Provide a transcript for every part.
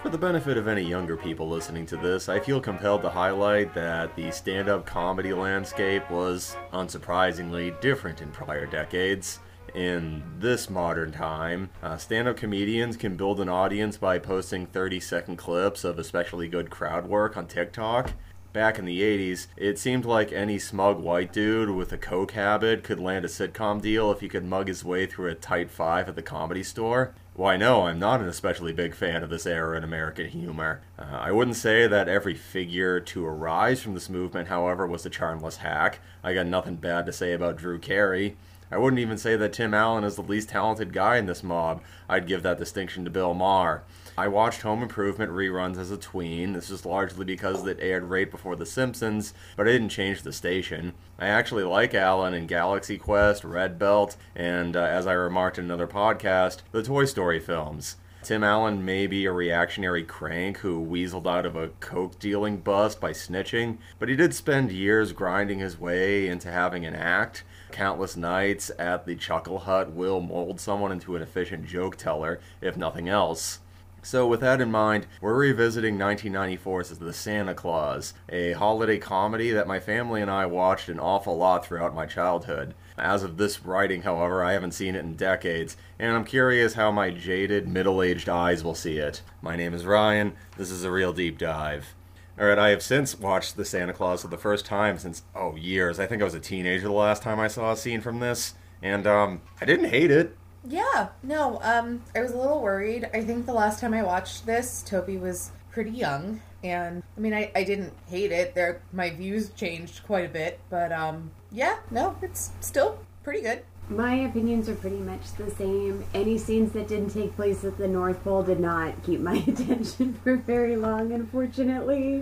For the benefit of any younger people listening to this, I feel compelled to highlight that the stand-up comedy landscape was, unsurprisingly, different in prior decades. In this modern time, stand-up comedians can build an audience by posting 30-second clips of especially good crowd work on TikTok. Back in the 80s, it seemed like any smug white dude with a coke habit could land a sitcom deal if he could mug his way through a tight five at the Comedy Store. Why no, I'm not an especially big fan of this era in American humor. I wouldn't say that every figure to arise from this movement, however, was a charmless hack. I got nothing bad to say about Drew Carey. I wouldn't even say that Tim Allen is the least talented guy in this mob. I'd give that distinction to Bill Maher. I watched Home Improvement reruns as a tween. This is largely because it aired right before The Simpsons, but I didn't change the station. I actually like Allen in Galaxy Quest, Red Belt, and, as I remarked in another podcast, the Toy Story films. Tim Allen may be a reactionary crank who weaseled out of a coke-dealing bust by snitching, but he did spend years grinding his way into having an act. Countless nights at the Chuckle Hut will mold someone into an efficient joke teller, if nothing else. So with that in mind, we're revisiting 1994's The Santa Claus, a holiday comedy that my family and I watched an awful lot throughout my childhood. As of this writing, however, I haven't seen it in decades, and I'm curious how my jaded, middle-aged eyes will see it. My name is Ryan, this is a real deep dive. Alright, I have since watched The Santa Claus for the first time since, years. I think I was a teenager the last time I saw a scene from this, and, I didn't hate it. Yeah, no, I was a little worried. I think the last time I watched this, Toby was pretty young, and, I didn't hate it. My views changed quite a bit, but, yeah, no, it's still pretty good. My opinions are pretty much the same. Any scenes that didn't take place at the North Pole did not keep my attention for very long, unfortunately.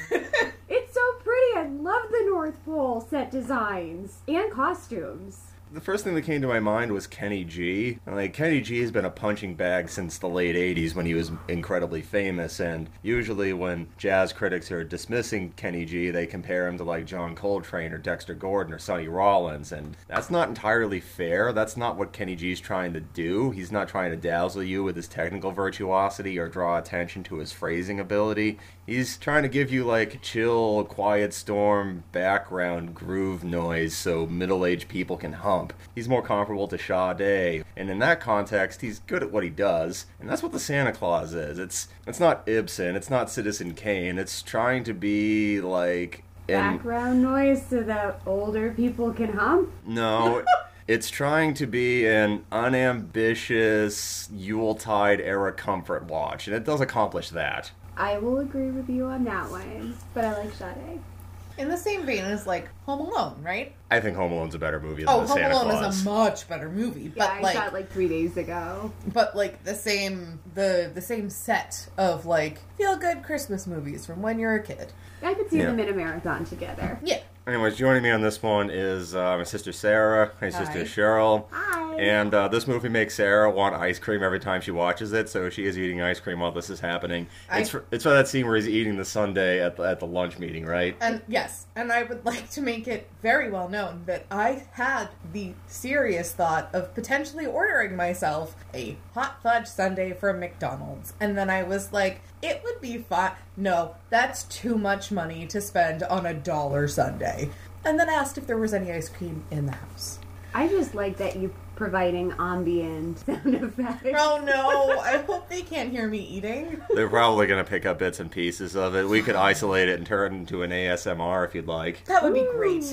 It's so pretty. I love the North Pole set designs and costumes. The first thing that came to my mind was Kenny G. Kenny G has been a punching bag since the late 80s when he was incredibly famous, and usually when jazz critics are dismissing Kenny G, they compare him to John Coltrane or Dexter Gordon or Sonny Rollins, and that's not entirely fair. That's not what Kenny G's trying to do. He's not trying to dazzle you with his technical virtuosity or draw attention to his phrasing ability. He's trying to give you chill, quiet storm background groove noise so middle-aged people can hum. He's more comparable to Sade, and in that context, he's good at what he does, and that's what the Santa Claus is. It's not Ibsen, it's not Citizen Kane, it's trying to be background noise so that older people can hum? No, it's trying to be an unambitious Yuletide era comfort watch, and it does accomplish that. I will agree with you on that one, but I like Sade. In the same vein as, Home Alone, right? I think Home Alone's a better movie than The Santa Claus. Home Alone is a much better movie. Yeah, I saw it 3 days ago. But, the same set of, feel-good Christmas movies from when you're a kid. I could see them in a marathon together. Yeah. Anyways, joining me on this one is my sister Sarah, my sister Cheryl. Hi. And this movie makes Sarah want ice cream every time she watches it, so she is eating ice cream while this is happening. It's for that scene where he's eating the sundae at the lunch meeting, right? And yes, and I would like to make it very well known that I had the serious thought of potentially ordering myself a hot fudge sundae from McDonald's. And then I was like, it would be fine. No, that's too much money to spend on a $1 sundae. And then asked if there was any ice cream in the house. I just like that you providing ambient sound effects. Oh no, I hope they can't hear me eating. They're probably going to pick up bits and pieces of it. We could isolate it and turn it into an ASMR if you'd like. That would be great.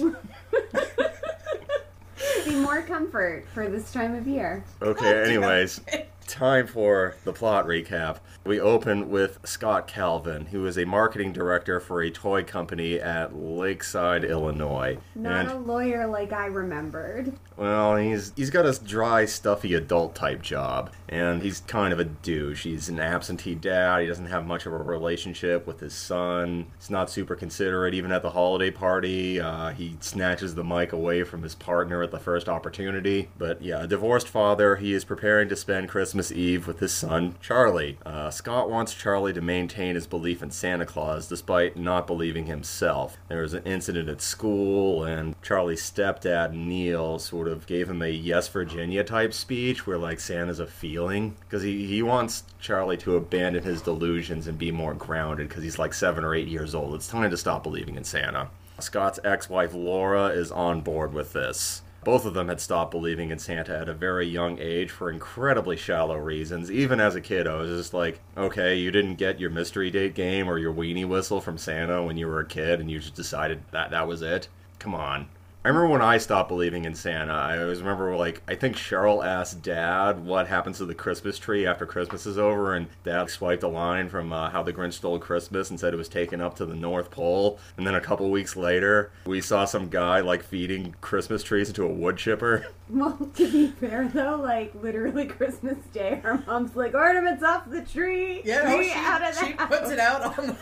Be more comfort for this time of year. Okay, anyways, time for the plot recap. We open with Scott Calvin, who is a marketing director for a toy company at Lakeside, Illinois. Not a lawyer like I remembered. Well, he's got a dry, stuffy adult type job, and he's kind of a douche. He's an absentee dad. He doesn't have much of a relationship with his son. He's not super considerate, even at the holiday party. He snatches the mic away from his partner at the first opportunity. But yeah, a divorced father. He is preparing to spend Christmas Christmas Eve with his son, Charlie. Scott wants Charlie to maintain his belief in Santa Claus despite not believing himself. There was an incident at school, and Charlie's stepdad, Neil, sort of gave him a Yes Virginia type speech where, like, Santa's a feeling. Because he wants Charlie to abandon his delusions and be more grounded because he's like 7 or 8 years old. It's time to stop believing in Santa. Scott's ex-wife, Laura, is on board with this. Both of them had stopped believing in Santa at a very young age for incredibly shallow reasons. Even as a kid, I was just like, okay, you didn't get your mystery date game or your weenie whistle from Santa when you were a kid and you just decided that was it? Come on. I remember when I stopped believing in Santa, I always remember, like, I think Cheryl asked Dad what happens to the Christmas tree after Christmas is over, and Dad swiped a line from How the Grinch Stole Christmas and said it was taken up to the North Pole. And then a couple weeks later, we saw some guy, like, feeding Christmas trees into a wood chipper. Well, to be fair, though, like, literally Christmas Day, our mom's like, ornaments off the tree! Yeah, no, she puts it out on the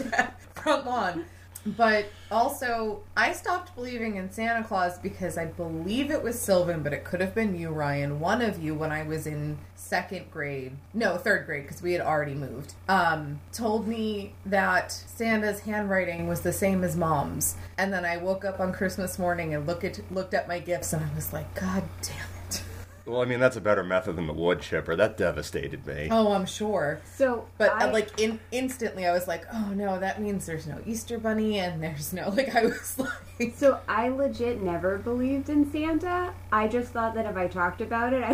front lawn. But also, I stopped believing in Santa Claus because I believe it was Sylvan, but it could have been you, Ryan. One of you, when I was in third grade, because we had already moved, told me that Santa's handwriting was the same as Mom's. And then I woke up on Christmas morning and looked at my gifts, and I was like, God damn it. Well, I mean, that's a better method than the wood chipper. That devastated me. Oh, I'm sure. But instantly I was like, oh no, that means there's no Easter Bunny and there's no, like, I was like... So I legit never believed in Santa. I just thought that if I talked about it,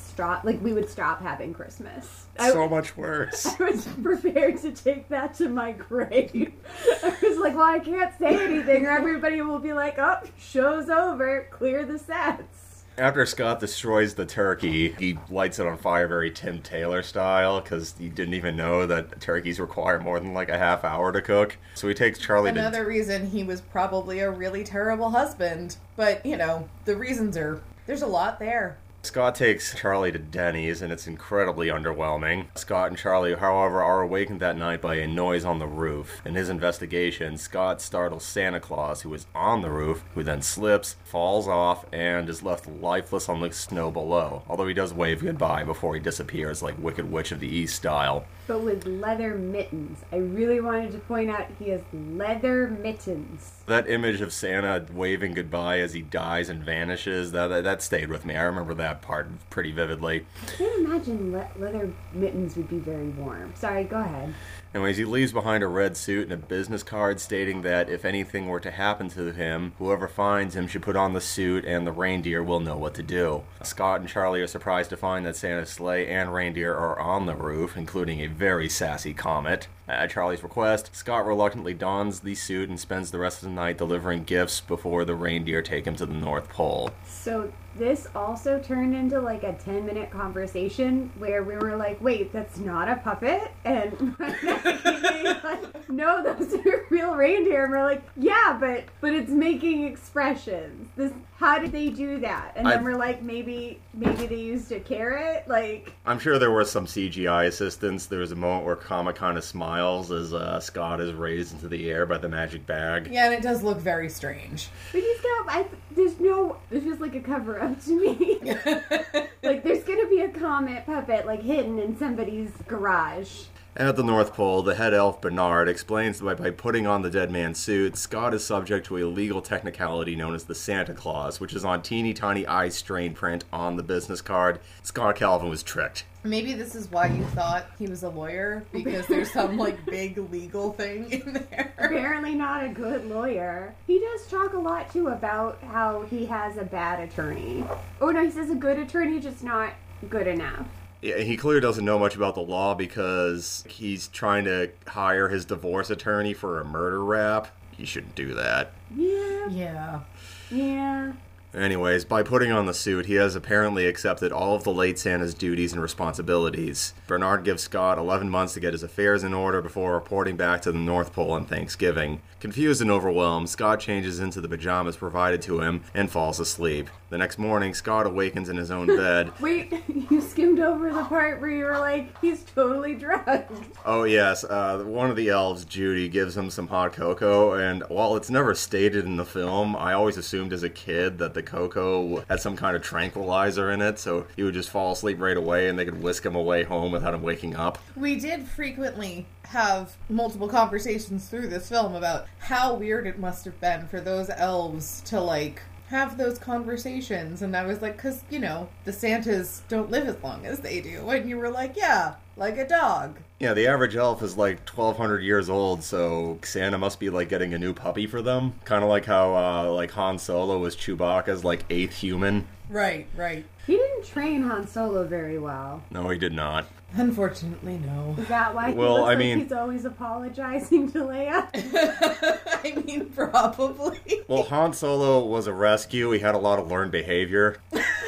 we would stop having Christmas. So much worse. I was prepared to take that to my grave. I was like, well, I can't say anything or everybody will be like, oh, show's over, clear the sets. After Scott destroys the turkey, he lights it on fire very Tim Taylor style, because he didn't even know that turkeys require more than like a half hour to cook. So he takes Charlie Another reason he was probably a really terrible husband. But, you know, the reasons there's a lot there. Scott takes Charlie to Denny's, and it's incredibly underwhelming. Scott and Charlie, however, are awakened that night by a noise on the roof. In his investigation, Scott startles Santa Claus, who is on the roof, who then slips, falls off, and is left lifeless on the snow below, although he does wave goodbye before he disappears like Wicked Witch of the East style. But with leather mittens. I really wanted to point out he has leather mittens. That image of Santa waving goodbye as he dies and vanishes, that stayed with me. I remember that part pretty vividly. I can't imagine leather mittens would be very warm. Sorry, go ahead. Anyways, he leaves behind a red suit and a business card stating that if anything were to happen to him, whoever finds him should put on the suit and the reindeer will know what to do. Scott and Charlie are surprised to find that Santa's sleigh and reindeer are on the roof, including a very sassy Comet. At Charlie's request, Scott reluctantly dons the suit and spends the rest of the night delivering gifts before the reindeer take him to the North Pole. So this also turned into like a 10-minute conversation where we were like, wait, that's not a puppet? And my next like, no, those are real reindeer. And we're like, yeah, but it's making expressions. How did they do that? And then we're like, maybe they used a carrot? Like, I'm sure there was some CGI assistance. There was a moment where Comet kind of smiles as Scott is raised into the air by the magic bag. Yeah, and it does look very strange. But he's got, it's just like a cover-up to me. Like, there's gonna be a Comet puppet, like, hidden in somebody's garage. And at the North Pole, the head elf Bernard explains that by putting on the dead man's suit, Scott is subject to a legal technicality known as the Santa Claus, which is on teeny tiny eye strain print on the business card. Scott Calvin was tricked. Maybe this is why you thought he was a lawyer, because there's some, like, big legal thing in there. Apparently not a good lawyer. He does talk a lot, too, about how he has a bad attorney. Oh, no, he says a good attorney, just not good enough. Yeah, he clearly doesn't know much about the law because he's trying to hire his divorce attorney for a murder rap. He shouldn't do that. Yeah. Anyways, by putting on the suit, he has apparently accepted all of the late Santa's duties and responsibilities. Bernard gives Scott 11 months to get his affairs in order before reporting back to the North Pole on Thanksgiving. Confused and overwhelmed, Scott changes into the pajamas provided to him and falls asleep. The next morning, Scott awakens in his own bed. Wait, you skimmed over the part where you were like, he's totally drugged. Oh yes, one of the elves, Judy, gives him some hot cocoa, and while it's never stated in the film, I always assumed as a kid that the cocoa had some kind of tranquilizer in it, so he would just fall asleep right away and they could whisk him away home without him waking up. We did frequently have multiple conversations through this film about how weird it must have been for those elves to, like, have those conversations. And I was like, because, you know, the Santas don't live as long as they do. And you were like, yeah, like a dog. Yeah, the average elf is like 1,200 years old, so Santa must be like getting a new puppy for them. Kind of like how like Han Solo was Chewbacca's like 8th human. Right, right. He didn't train Han Solo very well. No, he did not. Unfortunately, no. Is that why he's always apologizing to Leia? I mean, probably. Well, Han Solo was a rescue. He had a lot of learned behavior.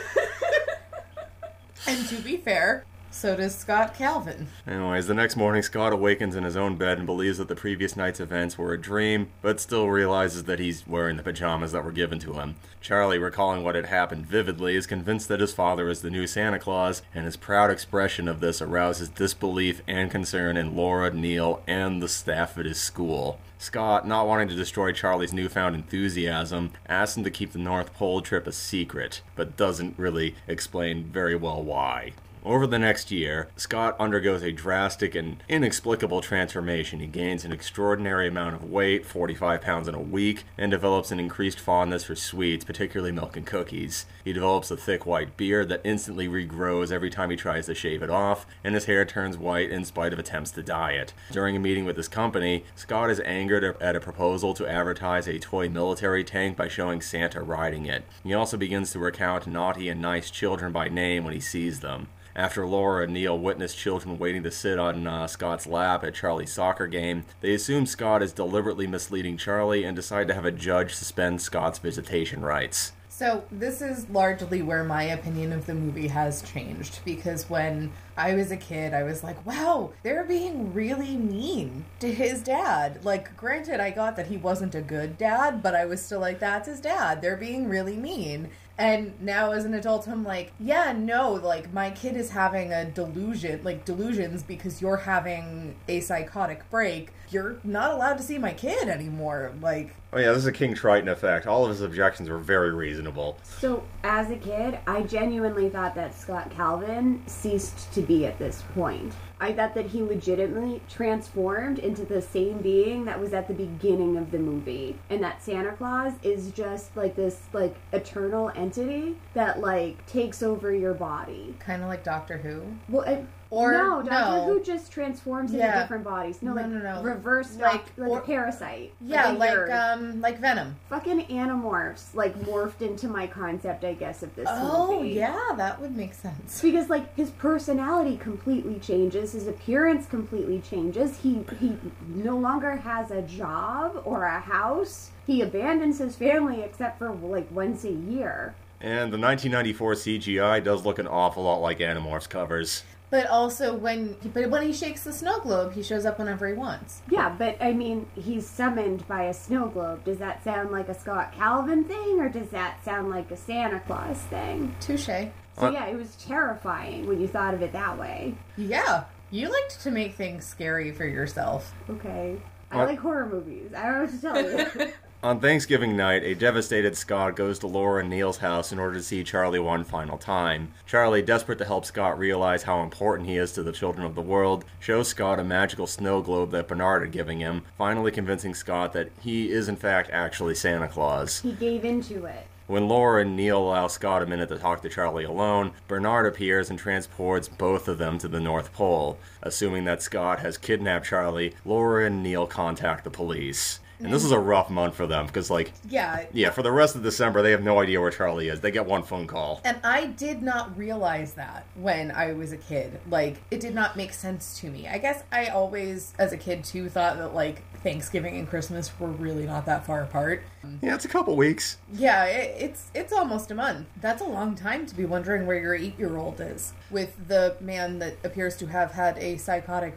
And to be fair, so does Scott Calvin. Anyways, the next morning, Scott awakens in his own bed and believes that the previous night's events were a dream, but still realizes that he's wearing the pajamas that were given to him. Charlie, recalling what had happened vividly, is convinced that his father is the new Santa Claus, and his proud expression of this arouses disbelief and concern in Laura, Neil, and the staff at his school. Scott, not wanting to destroy Charlie's newfound enthusiasm, asks him to keep the North Pole trip a secret, but doesn't really explain very well why. Over the next year, Scott undergoes a drastic and inexplicable transformation. He gains an extraordinary amount of weight, 45 pounds in a week, and develops an increased fondness for sweets, particularly milk and cookies. He develops a thick white beard that instantly regrows every time he tries to shave it off, and his hair turns white in spite of attempts to dye it. During a meeting with his company, Scott is angered at a proposal to advertise a toy military tank by showing Santa riding it. He also begins to recount naughty and nice children by name when he sees them. After Laura and Neil witness children waiting to sit on Scott's lap at Charlie's soccer game, they assume Scott is deliberately misleading Charlie and decide to have a judge suspend Scott's visitation rights. So this is largely where my opinion of the movie has changed, because when I was a kid, I was like, wow, they're being really mean to his dad. Like, granted, I got that he wasn't a good dad, but I was still like, that's his dad. They're being really mean. And now as an adult, I'm like, yeah, no, like, my kid is having a delusions because you're having a psychotic break. You're not allowed to see my kid anymore. Like, oh yeah, this is a King Triton effect. All of his objections were very reasonable. So, as a kid, I genuinely thought that Scott Calvin ceased to be at this point. I thought that he legitimately transformed into the same being that was at the beginning of the movie. And that Santa Claus is just like this, like, eternal entity that, like, takes over your body. kind of like Doctor Who. Well, no, Doctor Who just transforms into different bodies. No, reverse, like a parasite. Yeah, like Venom. Fucking Animorphs, like, morphed into my concept, I guess, of this movie. Oh, yeah, that would make sense. Because, like, his personality completely changes, his appearance completely changes, he no longer has a job or a house, he abandons his family except for, like, once a year. And the 1994 CGI does look an awful lot like Animorphs covers. But also, when he shakes the snow globe, he shows up whenever he wants. Yeah, but, I mean, he's summoned by a snow globe. Does that sound like a Scott Calvin thing, or does that sound like a Santa Claus thing? Touche. So, yeah, it was terrifying when you thought of it that way. Yeah. You liked to make things scary for yourself. Okay. I like horror movies. I don't know what to tell you. On Thanksgiving night, a devastated Scott goes to Laura and Neil's house in order to see Charlie one final time. Charlie, desperate to help Scott realize how important he is to the children of the world, shows Scott a magical snow globe that Bernard had given him, finally convincing Scott that he is in fact actually Santa Claus. He gave into it. When Laura and Neil allow Scott a minute to talk to Charlie alone, Bernard appears and transports both of them to the North Pole. Assuming that Scott has kidnapped Charlie, Laura and Neil contact the police. And this is a rough month for them, because, like... Yeah, for the rest of December, they have no idea where Charlie is. They get one phone call. And I did not realize that when I was a kid. Like, it did not make sense to me. I guess I always, as a kid, too, thought that, like, Thanksgiving and Christmas were really not that far apart. Yeah, it's a couple weeks. Yeah, it's almost a month. That's a long time to be wondering where your 8-year-old is, with the man that appears to have had a psychotic break.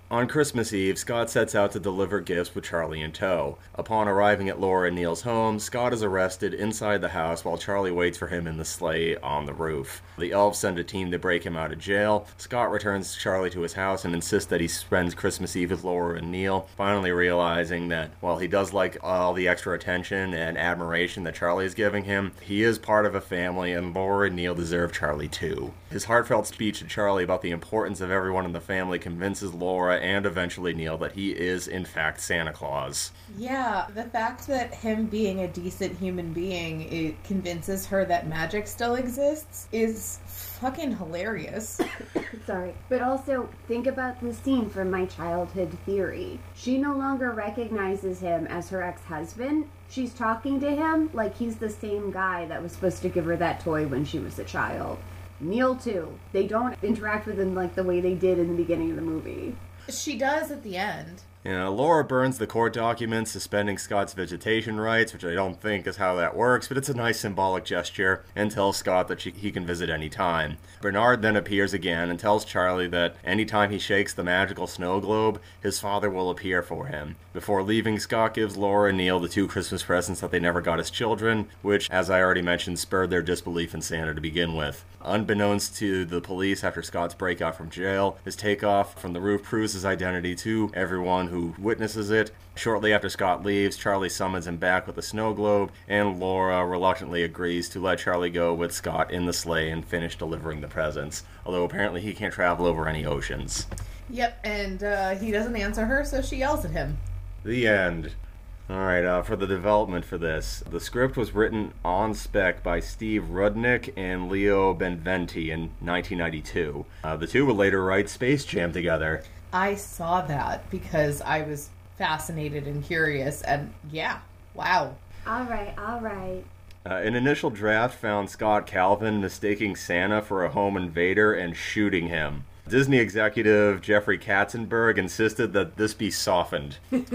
On Christmas Eve, Scott sets out to deliver gifts with Charlie in tow. Upon arriving at Laura and Neil's home, Scott is arrested inside the house while Charlie waits for him in the sleigh on the roof. The elves send a team to break him out of jail. Scott returns Charlie to his house and insists that he spends Christmas Eve with Laura and Neil, finally realizing that while he does like all the extra attention and admiration that Charlie is giving him, he is part of a family and Laura and Neil deserve Charlie too. His heartfelt speech to Charlie about the importance of everyone in the family convinces Laura and eventually Neil that he is in fact Santa Claus. Yeah, the fact that him being a decent human being, it convinces her that magic still exists is fucking hilarious. Sorry. But also, think about the scene from My Childhood Theory. She no longer recognizes him as her ex-husband. She's talking to him like he's the same guy that was supposed to give her that toy when she was a child. Neil, too. They don't interact with him like the way they did in the beginning of the movie. She does at the end. Laura burns the court documents suspending Scott's visitation rights, which I don't think is how that works, but it's a nice symbolic gesture, and tells Scott that he can visit any time. Bernard then appears again and tells Charlie that anytime he shakes the magical snow globe, his father will appear for him. Before leaving, Scott gives Laura and Neil the 2 Christmas presents that they never got as children, which, as I already mentioned, spurred their disbelief in Santa to begin with. Unbeknownst to the police after Scott's breakout from jail, his takeoff from the roof proves his identity to everyone who witnesses it. Shortly after Scott leaves, Charlie summons him back with a snow globe, and Laura reluctantly agrees to let Charlie go with Scott in the sleigh and finish delivering the presents, although apparently he can't travel over any oceans. Yep, and he doesn't answer her, so she yells at him. The end. Alright, for the development for this, the script was written on spec by Steve Rudnick and Leo Benventi in 1992. The two would later write Space Jam together. I saw that because I was fascinated and curious, and yeah, wow. Alright. An initial draft found Scott Calvin mistaking Santa for a home invader and shooting him. Disney executive Jeffrey Katzenberg insisted that this be softened.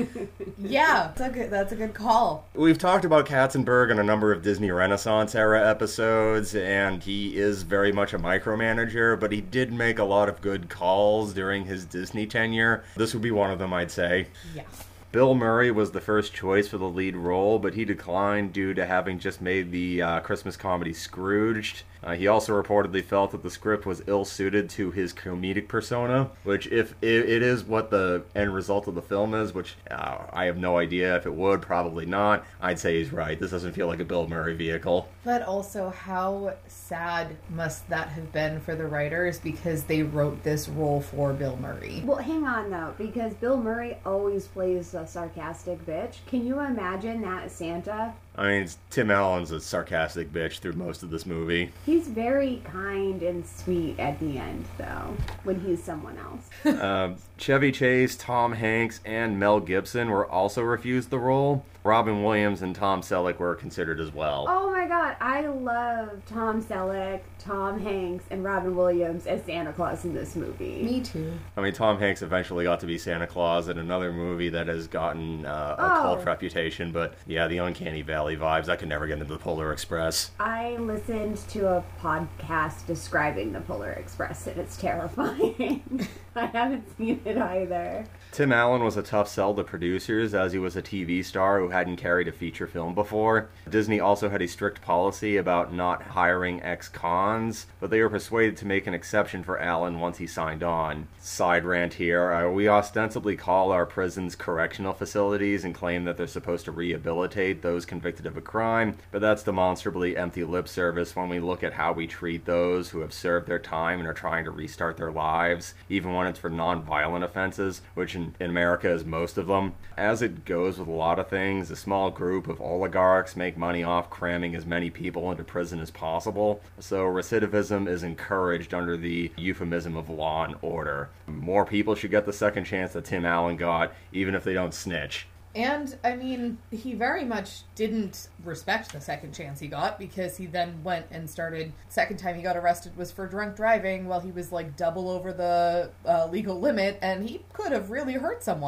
Yeah, that's a good call. We've talked about Katzenberg in a number of Disney Renaissance era episodes, and he is very much a micromanager, but he did make a lot of good calls during his Disney tenure. This would be one of them, I'd say. Yeah. Bill Murray was the first choice for the lead role, but he declined due to having just made the Christmas comedy Scrooged. He also reportedly felt that the script was ill-suited to his comedic persona, which if it is what the end result of the film is, which I have no idea if it would, probably not, I'd say he's right. This doesn't feel like a Bill Murray vehicle. But also, how sad must that have been for the writers because they wrote this role for Bill Murray? Well, hang on, though, because Bill Murray always plays a sarcastic bitch. Can you imagine that as Santa? I mean, Tim Allen's a sarcastic bitch through most of this movie. He's very kind and sweet at the end, though, when he's someone else. Chevy Chase, Tom Hanks, and Mel Gibson were also refused the role. Robin Williams and Tom Selleck were considered as well. Oh my god, I love Tom Selleck, Tom Hanks, and Robin Williams as Santa Claus in this movie. Me too. I mean, Tom Hanks eventually got to be Santa Claus in another movie that has gotten a cult reputation, but yeah, the Uncanny Valley vibes, I could never get into the Polar Express. I listened to a podcast describing the Polar Express, and it's terrifying. I haven't seen it either. Tim Allen was a tough sell to producers, as he was a TV star who hadn't carried a feature film before. Disney also had a strict policy about not hiring ex-cons, but they were persuaded to make an exception for Allen once he signed on. Side rant here, we ostensibly call our prisons correctional facilities and claim that they're supposed to rehabilitate those convicted of a crime, but that's demonstrably empty lip service when we look at how we treat those who have served their time and are trying to restart their lives, even when it's for non-violent offenses, which in America is most of them. As it goes with a lot of things, a small group of oligarchs make money off cramming as many people into prison as possible, so recidivism is encouraged under the euphemism of law and order. More people should get the second chance that Tim Allen got, even if they don't snitch. And, I mean, he very much didn't respect the second chance he got because he then went and started, second time he got arrested was for drunk driving while he was like double over the legal limit, and he could have really hurt someone.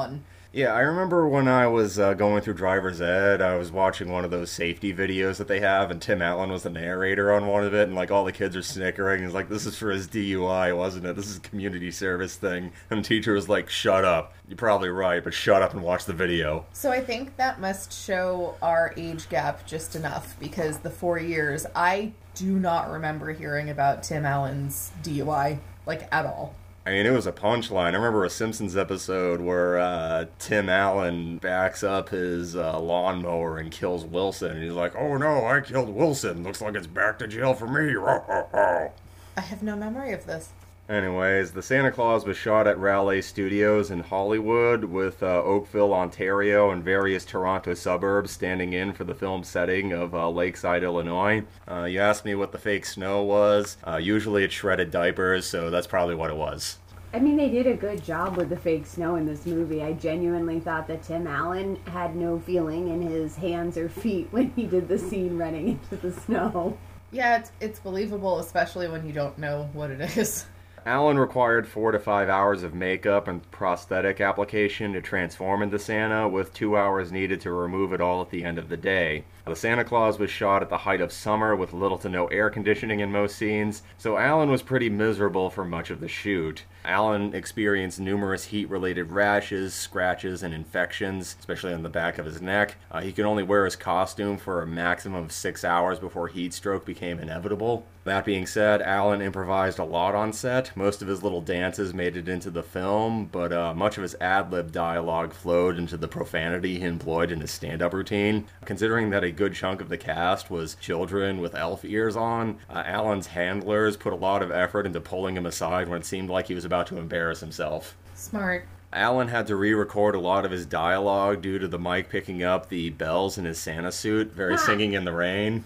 Yeah, I remember when I was going through driver's ed, I was watching one of those safety videos that they have, and Tim Allen was the narrator on one of it, and like all the kids are snickering. He's like, "This is for his DUI, wasn't it? This is a community service thing." And the teacher was like, "Shut up. You're probably right, but shut up and watch the video." So I think that must show our age gap just enough, because the 4 years, I do not remember hearing about Tim Allen's DUI, like, at all. I mean, it was a punchline. I remember a Simpsons episode where Tim Allen backs up his lawnmower and kills Wilson. And he's like, "Oh no, I killed Wilson. Looks like it's back to jail for me." I have no memory of this. Anyways, the Santa Claus was shot at Raleigh Studios in Hollywood, with Oakville, Ontario, and various Toronto suburbs standing in for the film setting of Lakeside, Illinois. You asked me what the fake snow was. Usually it's shredded diapers, so that's probably what it was. I mean, they did a good job with the fake snow in this movie. I genuinely thought that Tim Allen had no feeling in his hands or feet when he did the scene running into the snow. Yeah, it's believable, especially when you don't know what it is. Allen required 4 to 5 hours of makeup and prosthetic application to transform into Santa, with 2 hours needed to remove it all at the end of the day. The Santa Claus was shot at the height of summer with little to no air conditioning in most scenes, so Allen was pretty miserable for much of the shoot. Allen experienced numerous heat-related rashes, scratches, and infections, especially on the back of his neck. He could only wear his costume for a maximum of 6 hours before heat stroke became inevitable. That being said, Allen improvised a lot on set. Most of his little dances made it into the film, but much of his ad-lib dialogue flowed into the profanity he employed in his stand-up routine. Considering that a good chunk of the cast was children with elf ears on, Allen's handlers put a lot of effort into pulling him aside when it seemed like he was about to embarrass himself. Smart. Allen had to re-record a lot of his dialogue due to the mic picking up the bells in his Santa suit, very Singing in the Rain.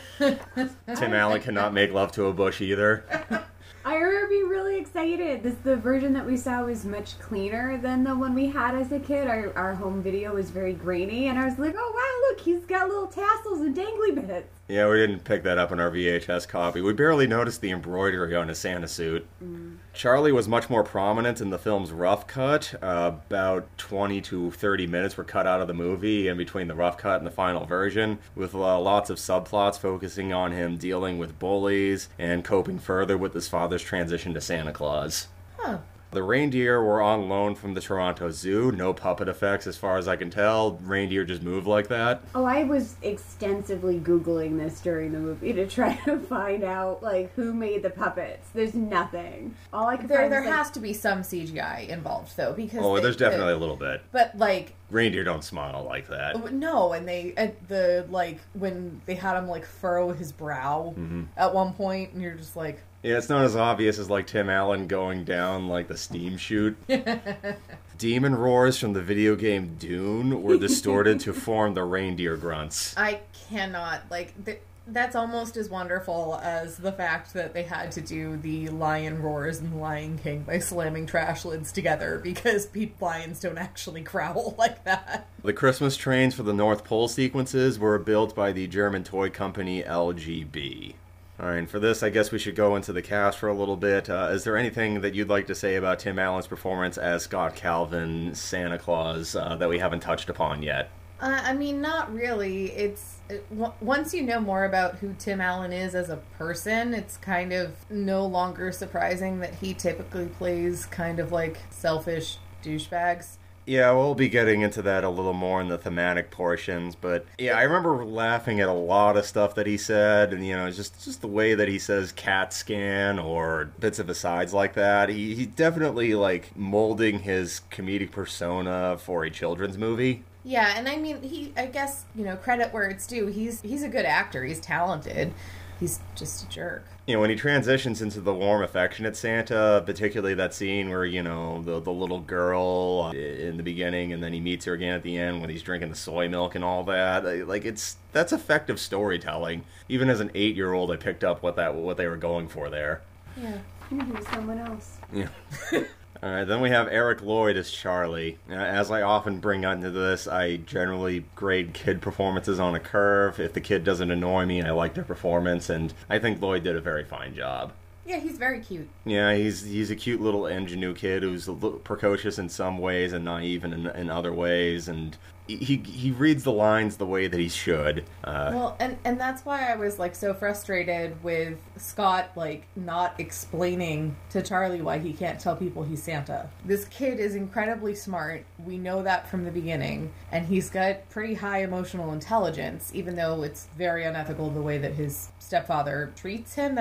Tim Allen cannot make love to a bush either. I remember being really excited. The version that we saw was much cleaner than the one we had as a kid. Our home video was very grainy, and I was like, "Oh wow, look, he's got little tassels and dangly bits." Yeah, we didn't pick that up in our VHS copy. We barely noticed the embroidery on his Santa suit. Charlie was much more prominent in the film's rough cut. About 20 to 30 minutes were cut out of the movie in between the rough cut and the final version, with lots of subplots focusing on him dealing with bullies and coping further with his father's transition to Santa Claus. Huh. The reindeer were on loan from the Toronto Zoo. No puppet effects as far as I can tell. Reindeer just move like that. Oh, I was extensively Googling this during the movie to try to find out, like, who made the puppets. There's nothing. All I could find There was, has to be some CGI involved, though, because... Oh, there's definitely a little bit. But, like... Reindeer don't smile like that. No, and when they had him, like, furrow his brow at one point, and you're just like... Yeah, it's not as obvious as, like, Tim Allen going down, like, the steam chute. Demon roars from the video game Dune were distorted to form the reindeer grunts. I cannot, like... That's almost as wonderful as the fact that they had to do the lion roars in The Lion King by slamming trash lids together, because lions don't actually growl like that. The Christmas trains for the North Pole sequences were built by the German toy company LGB. Alright, and for this, I guess we should go into the cast for a little bit. Is there anything that you'd like to say about Tim Allen's performance as Scott Calvin, Santa Claus, that we haven't touched upon yet? I mean, not really. Once you know more about who Tim Allen is as a person, it's kind of no longer surprising that he typically plays kind of like selfish douchebags. Yeah, we'll be getting into that a little more in the thematic portions, but yeah, I remember laughing at a lot of stuff that he said, and just the way that he says "cat scan" or bits of asides like that. He definitely like molding his comedic persona for a children's movie. Yeah, and I mean, I guess, credit where it's due. He's a good actor. He's talented. He's just a jerk. When he transitions into the warm, affectionate Santa, particularly that scene where, the little girl in the beginning, and then he meets her again at the end when he's drinking the soy milk and all that, that's effective storytelling. Even as an 8-year-old, I picked up what they were going for there. Yeah, he was someone else. Yeah. Alright, then we have Eric Lloyd as Charlie. As I often bring into this, I generally grade kid performances on a curve. If the kid doesn't annoy me, I like their performance, and I think Lloyd did a very fine job. Yeah, he's very cute. Yeah, he's a cute little ingenue kid who's a little precocious in some ways and naive in other ways, and he reads the lines the way that he should. Well, and that's why I was like so frustrated with Scott like not explaining to Charlie why he can't tell people he's Santa. This kid is incredibly smart. We know that from the beginning, and he's got pretty high emotional intelligence, even though it's very unethical the way that his stepfather treats him.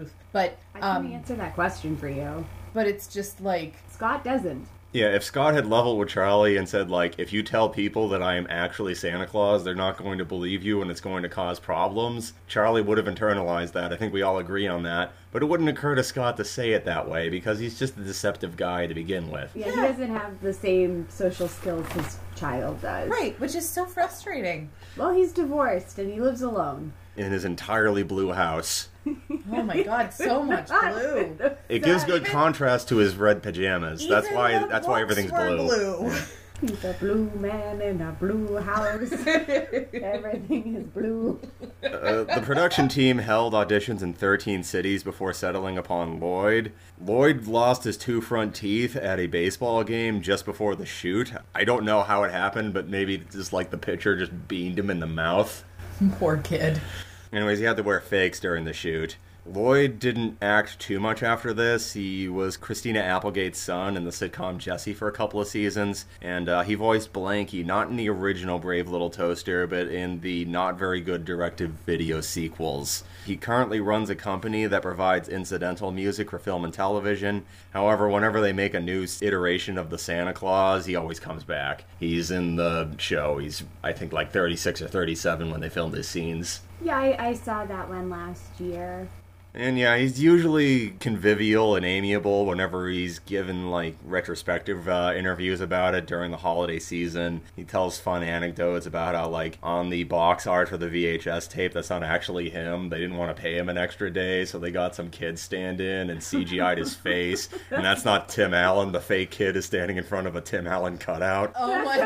But I can answer that question for you. But it's just like Scott doesn't. Yeah, if Scott had leveled with Charlie and said, like, if you tell people that I am actually Santa Claus, they're not going to believe you and it's going to cause problems, Charlie would have internalized that. I think we all agree on that. But it wouldn't occur to Scott to say it that way because he's just a deceptive guy to begin with. Yeah, he doesn't have the same social skills his child does. right, which is so frustrating. Well, he's divorced and he lives alone. In his entirely blue house. Oh my god, so much blue. It gives good contrast to his red pajamas. That's Even why the everything's books were blue. He's a blue man in a blue house. Everything is blue. The production team held auditions in 13 cities before settling upon Lloyd. Lloyd lost his 2 front teeth at a baseball game just before the shoot. I don't know how it happened, but maybe just like the pitcher just beamed him in the mouth. Poor kid. Anyways, he had to wear fakes during the shoot. Lloyd didn't act too much after this. He was Christina Applegate's son in the sitcom Jessie for a couple of seasons, and he voiced Blanky, not in the original Brave Little Toaster, but in the not very good direct-to-video sequels. He currently runs a company that provides incidental music for film and television. However, whenever they make a new iteration of the Santa Claus, he always comes back. He's in the show. He's, I think, like 36 or 37 when they filmed his scenes. Yeah, I saw that one last year. And yeah, he's usually convivial and amiable whenever he's given, like, retrospective interviews about it during the holiday season. He tells fun anecdotes about how, like, on the box art for the VHS tape, that's not actually him. They didn't want to pay him an extra day, so they got some kid stand-in and CGI'd his face. And that's not Tim Allen. The fake kid is standing in front of a Tim Allen cutout. Oh my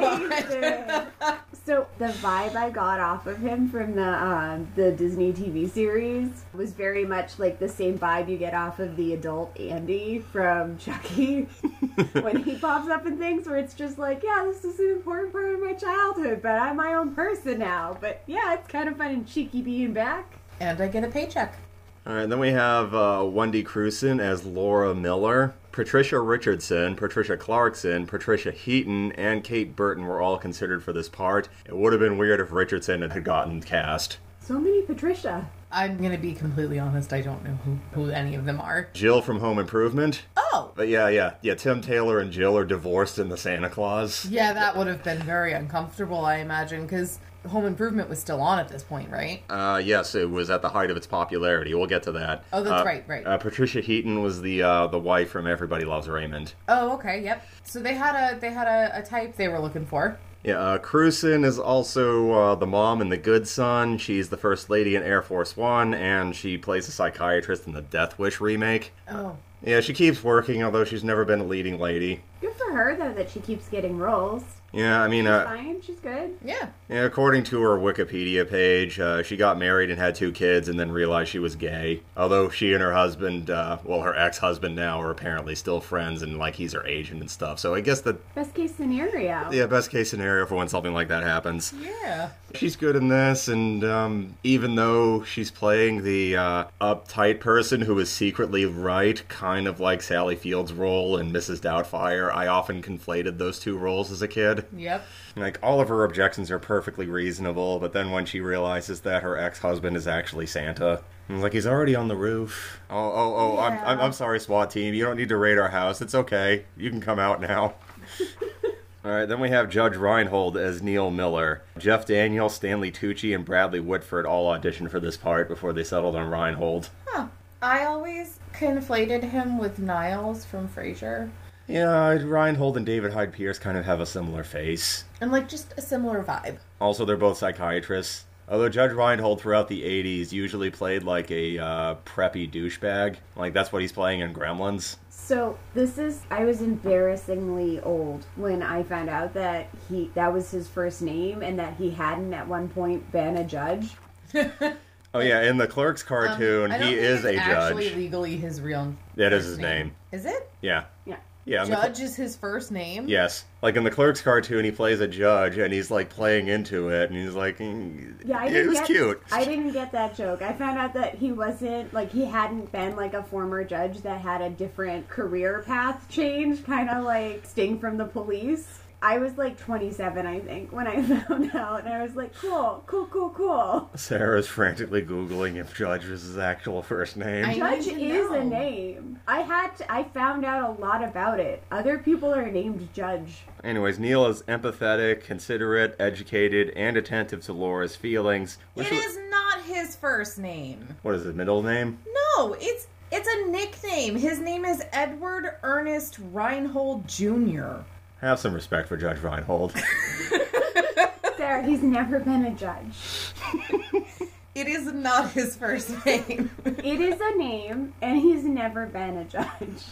god. So the vibe I got off of him from the Disney TV series was very much like the same vibe you get off of the adult Andy from Chucky when he pops up in things where it's just like, yeah, this is an important part of my childhood, but I'm my own person now. But yeah, it's kind of fun and cheeky being back. And I get a paycheck. Alright, then we have Wendy Crewson as Laura Miller. Patricia Richardson, Patricia Clarkson, Patricia Heaton, and Kate Burton were all considered for this part. It would have been weird if Richardson had gotten cast. So many Patricia. I'm gonna be completely honest, I don't know who any of them are. Jill from Home Improvement. Oh! But yeah, Tim Taylor and Jill are divorced in the Santa Claus. Yeah, that would have been very uncomfortable, I imagine, because Home Improvement was still on at this point, right? Yes, it was at the height of its popularity. We'll get to that. Oh, that's right. Patricia Heaton was the wife from Everybody Loves Raymond. Oh, okay, yep. So they had a type they were looking for. Yeah, Crewson is also the mom in The Good Son. She's the first lady in Air Force One, and she plays a psychiatrist in the Death Wish remake. Oh. Yeah, she keeps working, although she's never been a leading lady. Good for her, though, that she keeps getting roles. Yeah, I mean... She's fine, she's good. Yeah. Yeah, according to her Wikipedia page, she got married and had 2 kids and then realized she was gay. Although she and her husband, her ex-husband now, are apparently still friends and, like, he's her agent and stuff. So I guess the... Best case scenario. Yeah, best case scenario for when something like that happens. Yeah. She's good in this, and even though she's playing the uptight person who is secretly right, kind of like Sally Field's role in Mrs. Doubtfire, I often conflated those 2 roles as a kid. Yep. Like, all of her objections are perfectly reasonable, but then when she realizes that her ex-husband is actually Santa, I'm like, he's already on the roof. Oh, Yeah. I'm sorry, SWAT team. You don't need to raid our house. It's okay. You can come out now. Alright, then we have Judge Reinhold as Neil Miller. Jeff Daniel, Stanley Tucci, and Bradley Whitford all auditioned for this part before they settled on Reinhold. Huh. I always conflated him with Niles from Frasier. Yeah, Reinhold and David Hyde Pierce kind of have a similar face. And, like, just a similar vibe. Also, they're both psychiatrists. Although Judge Reinhold throughout the 80s usually played like a preppy douchebag. Like, that's what he's playing in Gremlins. So I was embarrassingly old when I found out that that was his first name and that he hadn't at one point been a judge. Oh yeah, in the Clerks cartoon, I don't he think is a it's actually judge. legally his real That is first his name. Is it? Yeah. Yeah. Yeah. Judge is his first name? Yes. Like in the Clerks cartoon, he plays a judge, and he's like playing into it, and he's like, Yeah, it was cute. I didn't get that joke. I found out that he wasn't, like, he hadn't been, like, a former judge that had a different career path change, kind of like Sting from the Police. I was, like, 27, I think, when I found out, and I was like, cool. Sarah's frantically Googling if Judge was his actual first name. Judge need to is a know. name. I found out a lot about it. Other people are named Judge. Anyways, Neil is empathetic, considerate, educated, and attentive to Laura's feelings. It is not his first name. What is his middle name? No, it's a nickname. His name is Edward Ernest Reinhold Jr. Have some respect for Judge Reinhold. Sarah, he's never been a judge. It is not his first name. It is a name, and he's never been a judge.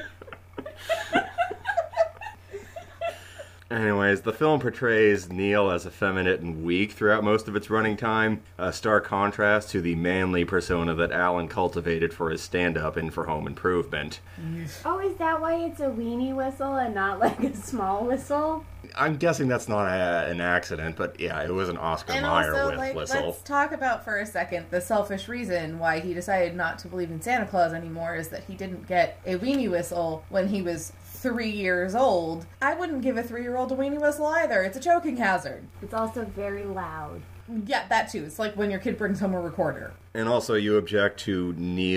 Anyways, the film portrays Neil as effeminate and weak throughout most of its running time, a stark contrast to the manly persona that Alan cultivated for his stand-up in For Home Improvement. Oh, is that why it's a weenie whistle and not like a small whistle? I'm guessing that's not an accident, but yeah, it was an Oscar And Mayer also, like, whistle. let's talk about for a second the selfish reason why he decided not to believe in Santa Claus anymore is that he didn't get a weenie whistle when he was 3 years old. I wouldn't give a 3-year-old a weenie whistle either. It's a choking hazard. It's also very loud. Yeah, that too. It's like when your kid brings home a recorder. And also, you object to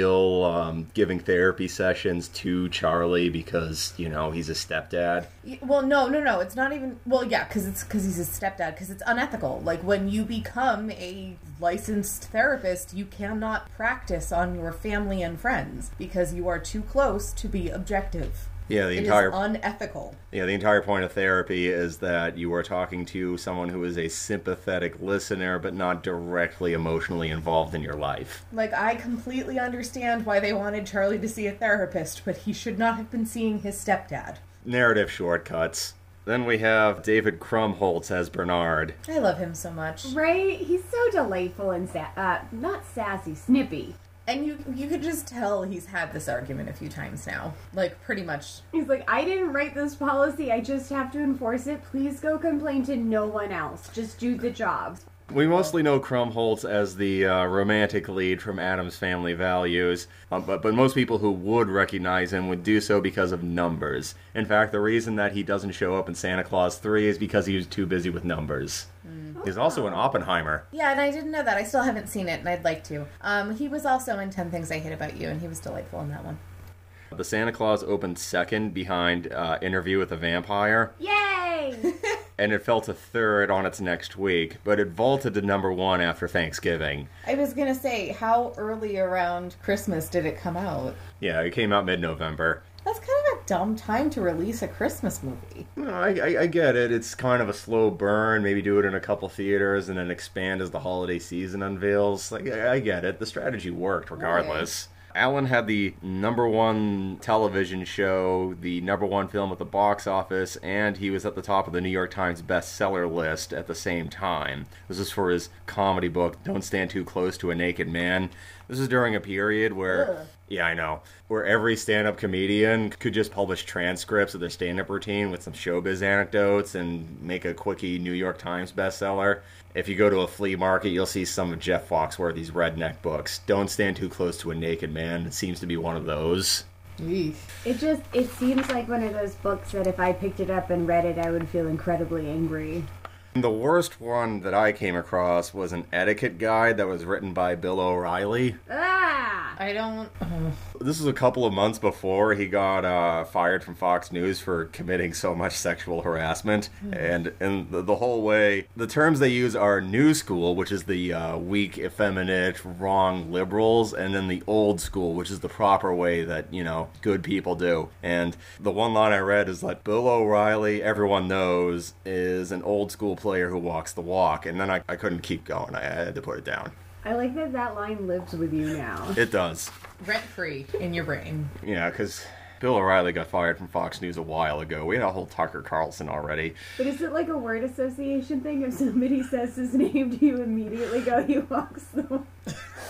Neil giving therapy sessions to Charlie because, you know, he's a stepdad. Well, no. It's not even... Well, yeah, because he's a stepdad, because it's unethical. Like, when you become a licensed therapist, you cannot practice on your family and friends because you are too close to be objective. Yeah, It is unethical. Yeah, the entire point of therapy is that you are talking to someone who is a sympathetic listener, but not directly emotionally involved in your life. Like, I completely understand why they wanted Charlie to see a therapist, but he should not have been seeing his stepdad. Narrative shortcuts. Then we have David Krumholtz as Bernard. I love him so much. Right? He's so delightful and not sassy, snippy. And you could just tell he's had this argument a few times now. Like, pretty much. He's like, I didn't write this policy, I just have to enforce it. Please go complain to no one else. Just do the job. We mostly know Krumholtz as the romantic lead from Addams Family Values, but most people who would recognize him would do so because of numbers. In fact, the reason that he doesn't show up in Santa Claus 3 is because he was too busy with numbers. He's also in Oppenheimer. Yeah, and I didn't know that. I still haven't seen it, and I'd like to. He was also in 10 Things I Hate About You, and he was delightful in that one. The Santa Claus opened second behind Interview with a Vampire. Yay! And it fell to third on its next week, but it vaulted to number 1 after Thanksgiving. I was gonna say, how early around Christmas did it come out? Yeah, it came out mid-November. That's kind of a dumb time to release a Christmas movie. No, I get it. It's kind of a slow burn. Maybe do it in a couple theaters and then expand as the holiday season unveils. Like, I get it. The strategy worked regardless. Alan had the #1 television show, the #1 film at the box office, and he was at the top of the New York Times bestseller list at the same time. This is for his comedy book, Don't Stand Too Close to a Naked Man. This is during a period where... Ugh. Yeah, I know. Where every stand-up comedian could just publish transcripts of their stand-up routine with some showbiz anecdotes and make a quickie New York Times bestseller. If you go to a flea market, you'll see some of Jeff Foxworthy's redneck books. Don't Stand Too Close to a Naked Man. It seems to be one of those. Eesh. It seems like one of those books that if I picked it up and read it, I would feel incredibly angry. The worst one that I came across was an etiquette guide that was written by Bill O'Reilly. Ah! I don't... This was a couple of months before he got fired from Fox News for committing so much sexual harassment. And the whole way, the terms they use are new school, which is the weak, effeminate, wrong liberals, and then the old school, which is the proper way that, you know, good people do. And the one line I read is like, Bill O'Reilly, everyone knows, is an old school player who walks the walk. And then I couldn't keep going. I had to put it down. I like that line lives with you now. It does. Rent-free in your brain. Yeah, because Bill O'Reilly got fired from Fox News a while ago. We had a whole Tucker Carlson already. But is it like a word association thing? If somebody says his name, do you immediately go, he walks the walk?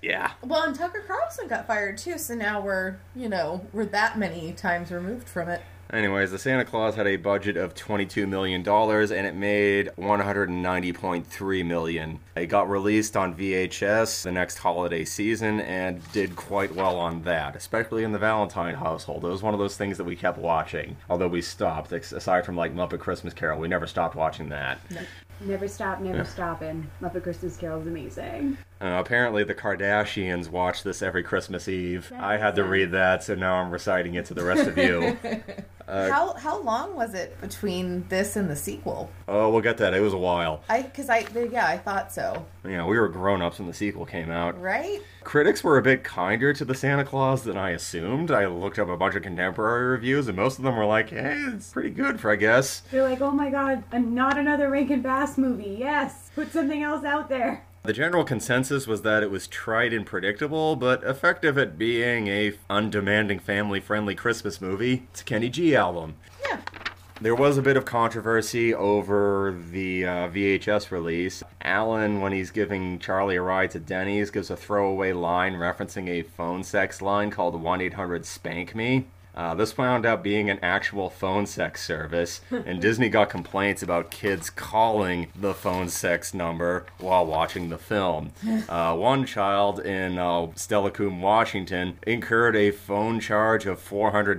Yeah. Well, and Tucker Carlson got fired too, so now we're that many times removed from it. Anyways, the Santa Claus had a budget of $22 million, and it made $190.3 million. It got released on VHS the next holiday season and did quite well on that, especially in the Valentine household. It was one of those things that we kept watching, although we stopped. Aside from like Muppet Christmas Carol, we never stopped watching that. No. Never stopping. Muppet Christmas Carol is amazing. Apparently the Kardashians watch this every Christmas Eve. I had to read that, so now I'm reciting it to the rest of you. How long was it between this and the sequel? Oh, we'll get that. It was a while. I thought so. Yeah, we were grown-ups when the sequel came out. Right? Critics were a bit kinder to the Santa Claus than I assumed. I looked up a bunch of contemporary reviews, and most of them were like, hey, it's pretty good for, I guess. They're like, oh my god, not another Rankin Bass movie. Yes, put something else out there. The general consensus was that it was trite and predictable, but effective at being a undemanding family-friendly Christmas movie. It's a Kenny G album. Yeah. There was a bit of controversy over the VHS release. Alan, when he's giving Charlie a ride to Denny's, gives a throwaway line referencing a phone sex line called 1-800-SPANK-ME. This wound up being an actual phone sex service, and Disney got complaints about kids calling the phone sex number while watching the film. One child in Steilacoom, Washington, incurred a phone charge of $400,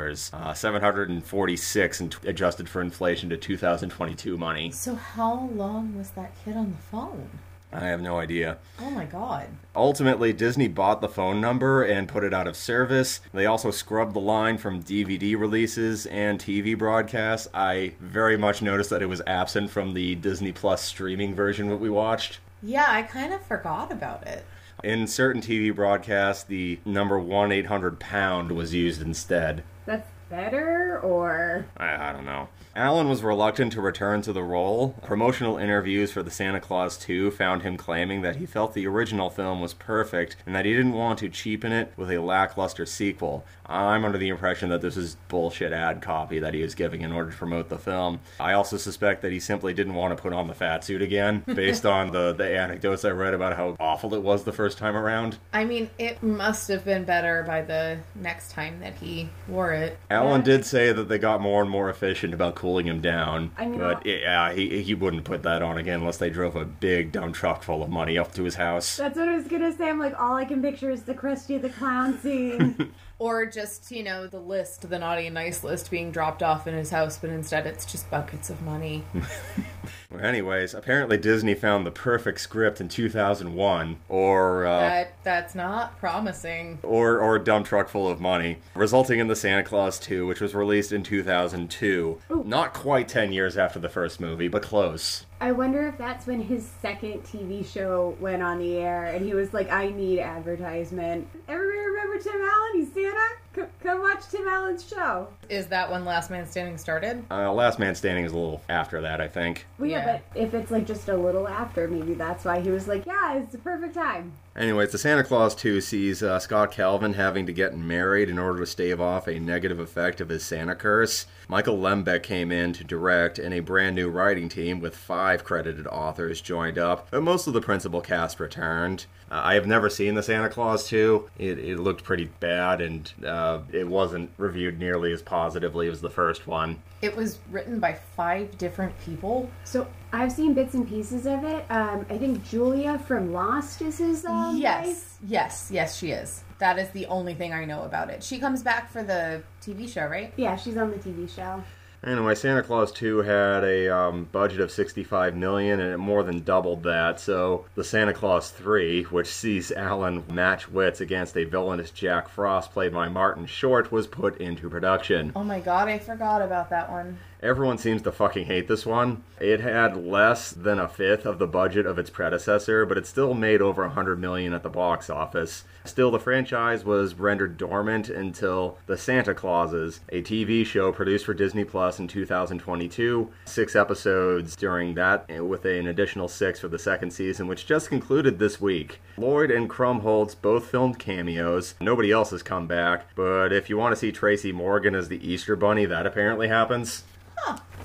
$746, and adjusted for inflation to 2022 money. So how long was that kid on the phone? I have no idea. Oh my god. Ultimately, Disney bought the phone number and put it out of service. They also scrubbed the line from DVD releases and TV broadcasts. I very much noticed that it was absent from the Disney Plus streaming version that we watched. Yeah, I kind of forgot about it. In certain TV broadcasts, the number 1-800-POUND was used instead. That's better, or? I don't know. Alan was reluctant to return to the role. Promotional interviews for the Santa Claus 2 found him claiming that he felt the original film was perfect and that he didn't want to cheapen it with a lackluster sequel. I'm under the impression that this is bullshit ad copy that he was giving in order to promote the film. I also suspect that he simply didn't want to put on the fat suit again, based on the anecdotes I read about how awful it was the first time around. I mean, it must have been better by the next time that he wore it. Alan did say that they got more and more efficient about cooling him down, but yeah, he wouldn't put that on again unless they drove a big dump truck full of money up to his house. That's what I was gonna say. I'm like, all I can picture is the Krusty the Clown scene. Or just, the list, the naughty and nice list being dropped off in his house, but instead it's just buckets of money. Well, anyways, apparently Disney found the perfect script in 2001, or... That's not promising. Or a dump truck full of money, resulting in the Santa Claus 2, which was released in 2002. Ooh. Not quite 10 years after the first movie, but close. I wonder if that's when his second TV show went on the air, and he was like, I need advertisement. Everybody remember Tim Allen? He's Santa? Come watch Tim Allen's show. Is that when Last Man Standing started? Last Man Standing is a little after that, I think. Well, yeah, but if it's like just a little after, maybe that's why he was like, yeah, it's the perfect time. Anyways, the Santa Claus 2 sees Scott Calvin having to get married in order to stave off a negative effect of his Santa curse. Michael Lembeck came in to direct, and a brand new writing team with 5 credited authors joined up, but most of the principal cast returned. I have never seen the Santa Claus 2. It looked pretty bad, and it wasn't reviewed nearly as positively as the first one. It was written by 5 different people. So I've seen bits and pieces of it. I think Julia from Lost is his wife. Yes, she is. That is the only thing I know about it. She comes back for the TV show, right? Yeah, she's on the TV show. Anyway, Santa Claus 2 had a budget of $65 million, and it more than doubled that. So the Santa Claus 3, which sees Alan match wits against a villainous Jack Frost played by Martin Short, was put into production. Oh my god, I forgot about that one. Everyone seems to fucking hate this one. It had less than a fifth of the budget of its predecessor, but it still made over $100 million at the box office. Still, the franchise was rendered dormant until The Santa Clauses, a TV show produced for Disney Plus in 2022. 6 episodes during that, with an additional 6 for the second season, which just concluded this week. Lloyd and Krumholtz both filmed cameos. Nobody else has come back, but if you want to see Tracy Morgan as the Easter Bunny, that apparently happens. I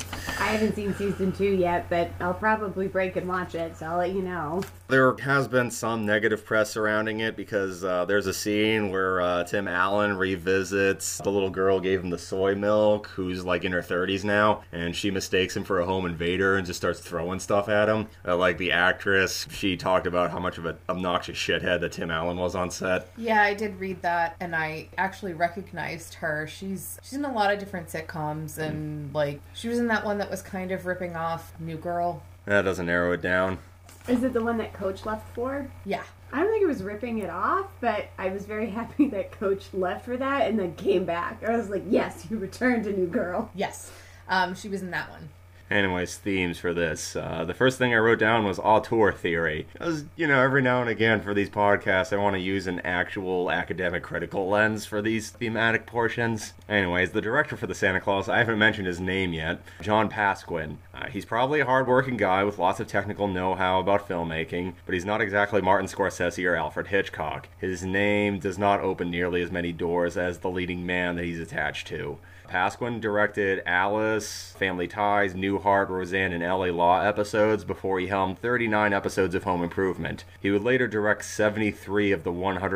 haven't seen season 2 yet, but I'll probably break and watch it, so I'll let you know. There has been some negative press surrounding it because there's a scene where Tim Allen revisits the little girl gave him the soy milk, who's like in her 30s now, and she mistakes him for a home invader and just starts throwing stuff at him. Like the actress, she talked about how much of an obnoxious shithead that Tim Allen was on set. Yeah, I did read that, and I actually recognized her. She's in a lot of different sitcoms, and like she was in that one that was kind of ripping off New Girl. That doesn't narrow it down. Is it the one that Coach left for? Yeah. I don't think it was ripping it off, but I was very happy that Coach left for that and then came back. I was like, yes, you returned a New Girl. Yes. She was in that one. Anyways, themes for this. The first thing I wrote down was auteur theory. Because, every now and again for these podcasts, I want to use an actual academic critical lens for these thematic portions. Anyways, the director for the Santa Claus, I haven't mentioned his name yet, John Pasquin. He's probably a hard-working guy with lots of technical know-how about filmmaking, but he's not exactly Martin Scorsese or Alfred Hitchcock. His name does not open nearly as many doors as the leading man that he's attached to. Pasquin directed Alice, Family Ties, Newhart, Roseanne, and LA Law episodes before he helmed 39 episodes of Home Improvement. He would later direct 73 of the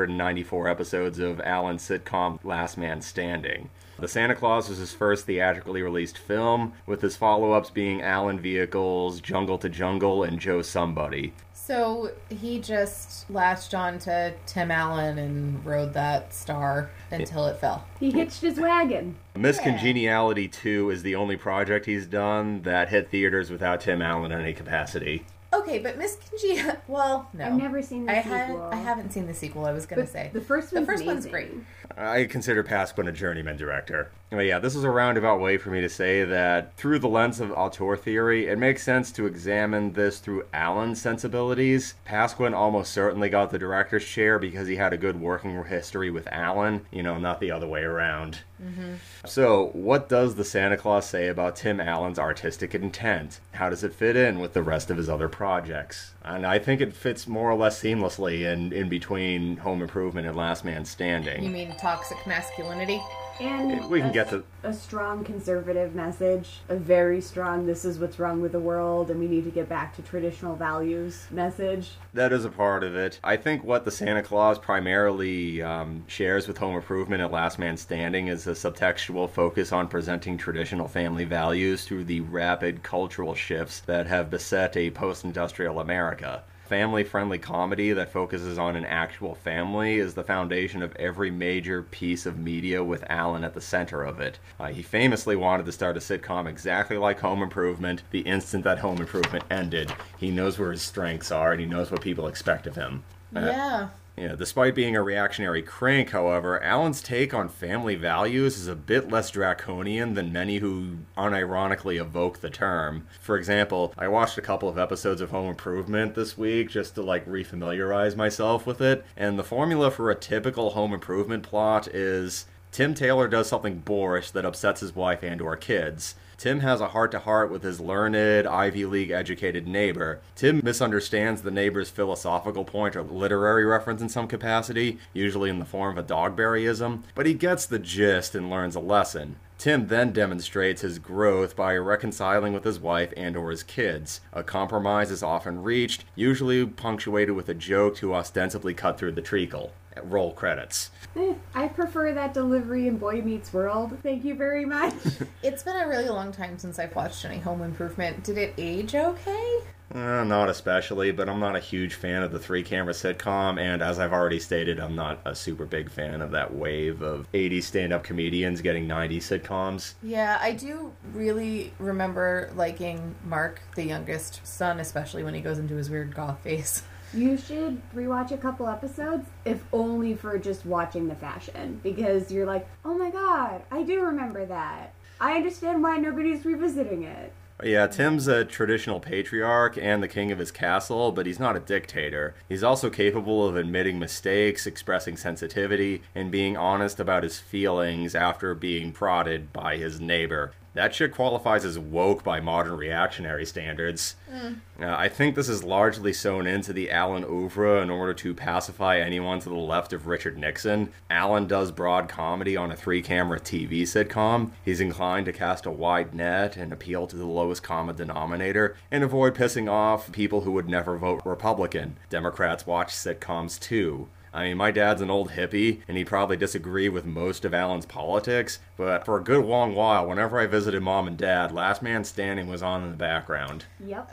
194 episodes of Allen's sitcom Last Man Standing. The Santa Claus was his first theatrically released film, with his follow-ups being Allen Vehicles, Jungle to Jungle, and Joe Somebody. So he just latched on to Tim Allen and rode that star until it fell. He hitched his wagon. Miss Congeniality 2 is the only project he's done that hit theaters without Tim Allen in any capacity. Okay, but Miss Congeniality... Well, no. I've never seen the sequel. I haven't seen the sequel, I was going to say. The first one's great. I consider Pasquin a journeyman director. But yeah, this is a roundabout way for me to say that through the lens of auteur theory, it makes sense to examine this through Allen's sensibilities. Pasquin almost certainly got the director's chair because he had a good working history with Allen, not the other way around. Mm-hmm. So, what does the Santa Claus say about Tim Allen's artistic intent? How does it fit in with the rest of his other projects? And I think it fits more or less seamlessly in between Home Improvement and Last Man Standing. You mean toxic masculinity? And we can get to a strong conservative message, a very strong this is what's wrong with the world and we need to get back to traditional values message. That is a part of it. I think what the Santa Claus primarily shares with Home Improvement and Last Man Standing is a subtextual focus on presenting traditional family values through the rapid cultural shifts that have beset a post-industrial America. Family-friendly comedy that focuses on an actual family is the foundation of every major piece of media with Allen at the center of it. He famously wanted to start a sitcom exactly like Home Improvement the instant that Home Improvement ended. He knows where his strengths are and he knows what people expect of him. Yeah, despite being a reactionary crank, however, Allen's take on family values is a bit less draconian than many who unironically evoke the term. For example, I watched a couple of episodes of Home Improvement this week just to refamiliarize myself with it, and the formula for a typical Home Improvement plot is Tim Taylor does something boorish that upsets his wife and/or kids. Tim has a heart-to-heart with his learned, Ivy League-educated neighbor. Tim misunderstands the neighbor's philosophical point or literary reference in some capacity, usually in the form of a Dogberryism, but he gets the gist and learns a lesson. Tim then demonstrates his growth by reconciling with his wife and/or his kids. A compromise is often reached, usually punctuated with a joke to ostensibly cut through the treacle. Roll credits. I prefer that delivery in Boy Meets World. Thank you very much. It's been a really long time since I've watched any Home Improvement. Did it age okay? Not especially, but I'm not a huge fan of the three-camera sitcom, and as I've already stated, I'm not a super big fan of that wave of 80s stand-up comedians getting 90s sitcoms. Yeah, I do really remember liking Mark, the youngest son, especially when he goes into his weird goth face. You should rewatch a couple episodes, if only for just watching the fashion, because you're like, oh my god, I do remember that. I understand why nobody's revisiting it. Yeah, Tim's a traditional patriarch and the king of his castle, but he's not a dictator. He's also capable of admitting mistakes, expressing sensitivity, and being honest about his feelings after being prodded by his neighbor. That shit qualifies as woke by modern reactionary standards. I think this is largely sewn into the Allen oeuvre in order to pacify anyone to the left of Richard Nixon. Allen does broad comedy on a 3-camera TV sitcom. He's inclined to cast a wide net and appeal to the lowest common denominator and avoid pissing off people who would never vote Republican. Democrats watch sitcoms too. I mean, my dad's an old hippie, and he'd probably disagree with most of Allen's politics, but for a good long while, whenever I visited Mom and Dad, Last Man Standing was on in the background. Yep.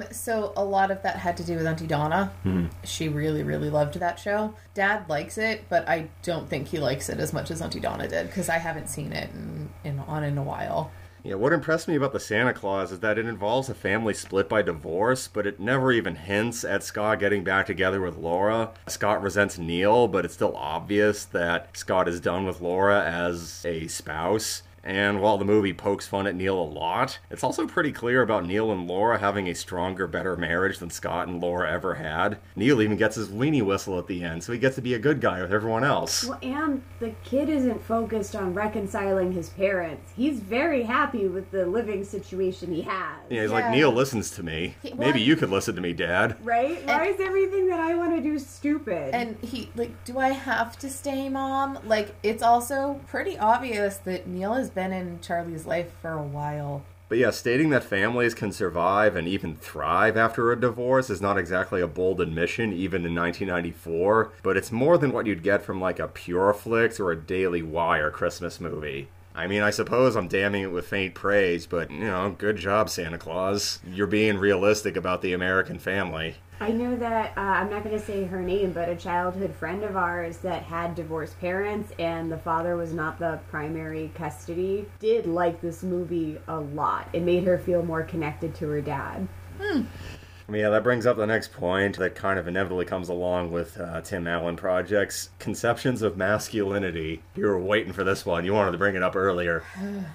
So a lot of that had to do with Auntie Donna. She really, really loved that show. Dad likes it, but I don't think he likes it as much as Auntie Donna did, because I haven't seen it in a while. Yeah, what impressed me about the Santa Claus is that it involves a family split by divorce, but it never even hints at Scott getting back together with Laura. Scott resents Neil, but it's still obvious that Scott is done with Laura as a spouse. And while the movie pokes fun at Neil a lot, it's also pretty clear about Neil and Laura having a stronger, better marriage than Scott and Laura ever had. Neil even gets his weenie whistle at the end, so he gets to be a good guy with everyone else. Well, and the kid isn't focused on reconciling his parents. He's very happy with the living situation he has. Yeah, he's like, Neil listens to me. Maybe you could listen to me, Dad. Right? Why is everything that I want to do stupid? And he, do I have to stay, Mom? It's also pretty obvious that Neil has been in Charlie's life for a while. But yeah, stating that families can survive and even thrive after a divorce is not exactly a bold admission, even in 1994, but it's more than what you'd get from a Pureflix or a Daily Wire Christmas movie. I mean, I suppose I'm damning it with faint praise, but, good job, Santa Claus. You're being realistic about the American family. I know that, I'm not going to say her name, but a childhood friend of ours that had divorced parents and the father was not the primary custody did like this movie a lot. It made her feel more connected to her dad. Yeah, that brings up the next point that kind of inevitably comes along with Tim Allen projects, conceptions of masculinity. You were waiting for this one. You wanted to bring it up earlier.